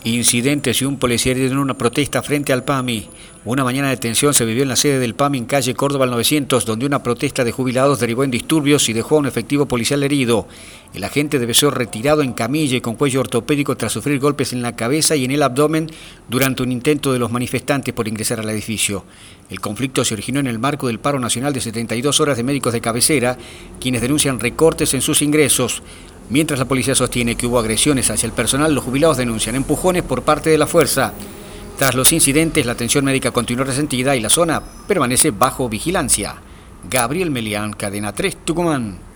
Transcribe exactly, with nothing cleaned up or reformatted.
Incidentes y un policía herido en una protesta frente al P A M I. Una mañana de tensión se vivió en la sede del P A M I en calle Córdoba al novecientos, donde una protesta de jubilados derivó en disturbios y dejó a un efectivo policial herido. El agente debe ser retirado en camilla y con cuello ortopédico tras sufrir golpes en la cabeza y en el abdomen durante un intento de los manifestantes por ingresar al edificio. El conflicto se originó en el marco del paro nacional de setenta y dos horas de médicos de cabecera, quienes denuncian recortes en sus ingresos. Mientras la policía sostiene que hubo agresiones hacia el personal, los jubilados denuncian empujones por parte de la fuerza. Tras los incidentes, la atención médica continúa resentida y la zona permanece bajo vigilancia. Gabriel Melián, Cadena tres, Tucumán.